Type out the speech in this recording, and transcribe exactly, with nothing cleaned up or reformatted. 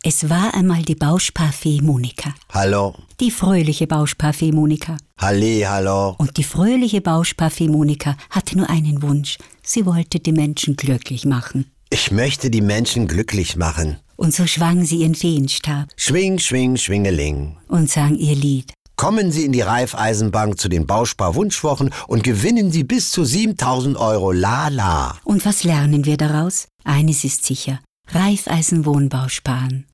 Es war einmal die Bausparfee Monika. Hallo. Die fröhliche Bausparfee Monika. Halli, hallo. Und die fröhliche Bausparfee Monika hatte nur einen Wunsch. Sie wollte die Menschen glücklich machen. Ich möchte die Menschen glücklich machen. Und so schwang sie ihren Feenstab. Schwing, schwing, schwingeling. Und sang ihr Lied. Kommen Sie in die Raiffeisenbank zu den Bauspar-Wunschwochen und gewinnen Sie bis zu siebentausend Euro. La la. Und was lernen wir daraus? Eines ist sicher. Raiffeisen Wohnbau sparen.